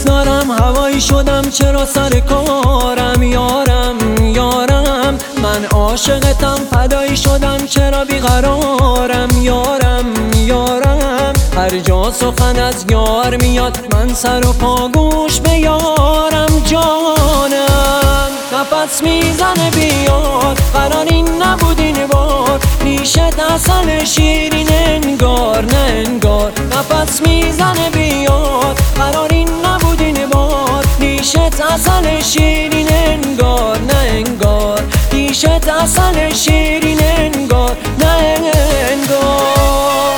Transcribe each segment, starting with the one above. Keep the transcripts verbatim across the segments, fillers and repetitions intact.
دوست دارم، هوایی شدم چرا سر کارم. یارم یارم من عاشقتم، فدایی شدم چرا بیقرارم. یارم یارم هر جا سخن از یار میاد، من سر و پا گوش به یارم. جانم نفس میزنه بیاد، قرار این نبود این بار، نیشت اصل شیرین انگار نه انگار. نفس میزنه بیاد، قرار این نبود این بار، نیشت اصل شیرین انگار نه انگار. نیشت اصل شیرین انگار نه انگار.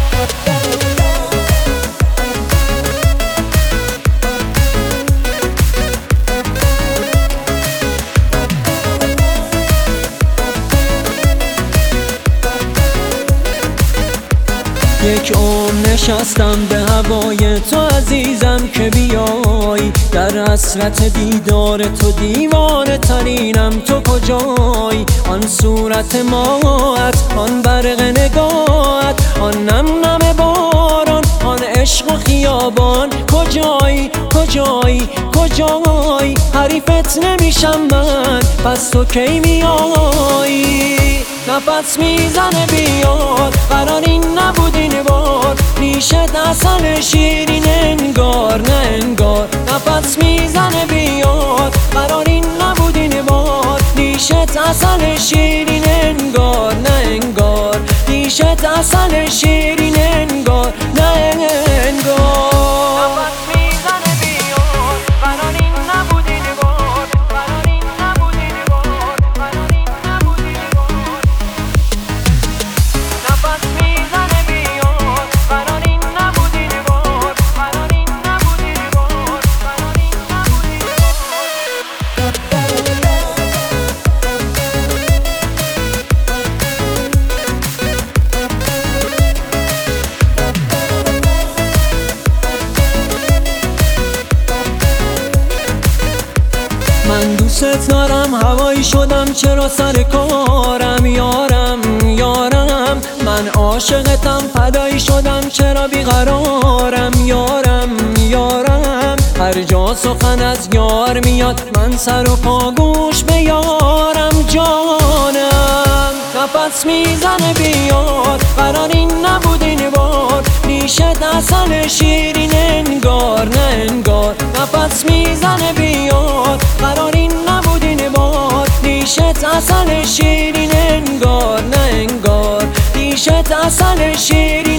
یک عمر نشستم به هوای تو عزیزم که بیای، در حسرت دیدار تو دیوانه ترینم. تو کجایی؟ آن صورت ماهت، آن برق نگاهت، آن نم نم باران، آن عشق و خیابان. کجایی کجایی کجایی؟ حریفت نمیشم من، پس تو کی میایی؟ نفس میزنه بیاد، قرار این نبود این بار، نیشت اصل شیرین انگار نه انگار. نفس میزنه بیاد، قرار این نبود این بار، نیشت اصل شیرین انگار نه انگار. نیشت اصل شیرین انگار نه انگار. من دوست دارم، هوایی شدم چرا سر کارم. یارم یارم من عاشقتم، فدایی شدم چرا بیقرارم. یارم یارم هر جا سخن از یار میاد، من سر و پا گوش به یارم. جانم نفس میزنه بیاد، قرار این نبود این بار، نیشت اصل شیرین انگار نه انگار. نفس میزنه بیاد، قرار این نبود این بار، نیشت اصل شیرین انگار نه انگار. نیشت اصل شیرین